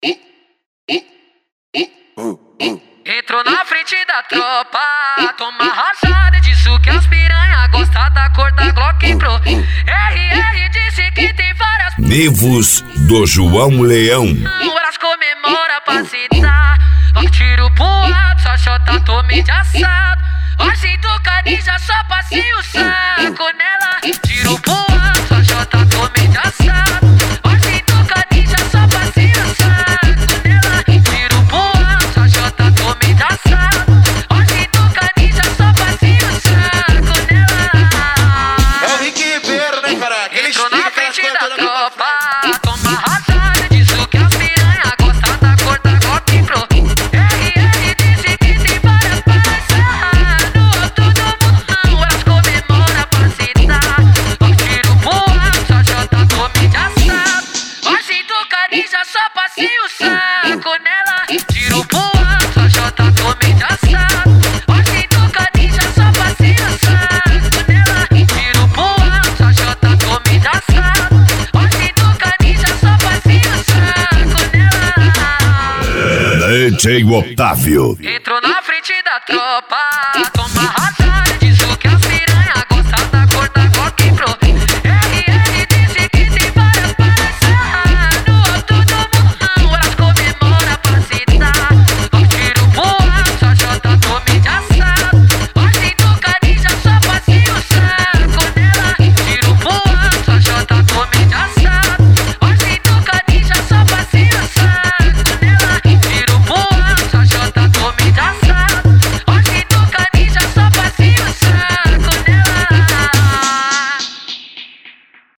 Entrou na frente da tropa, toma rajada disso que as piranha gosta da cor da Glock Pro. RR disse que tem várias Nivos do João Leão. elas comemora pra citar. Ó tiro pro alto, só chota tome de assado. Ó sinto canija, só passei o saco nela. Tiro pro alto, só chota tome de assado. Ó sinto canija, só passei o saco nela. Tiro pro alto, só chota tome de assado. Ó sinto canija, só passei o saco nela. É o Rick Ribeiro, né, cara? Ele Entrou na explica frente aquelas da coisas todas. tropa, toma rajada disso que as piranha gosta da cor da Glock Pro. RR disse que tem várias parças no alto do morrão, elas comemora pra citar. Ó tiro pro alto, só chota tome de assado. Ó sinto canija, só passei o saco nela. Tiro pro alto, só chota tome de assado. Ó sinto canija, só passei o saco nela. Tiro pro alto, só chota tome de assado. Ó sinto canija, só passei o saco nela. DJ Otávio. Entrou na frente da tropa, toma rajada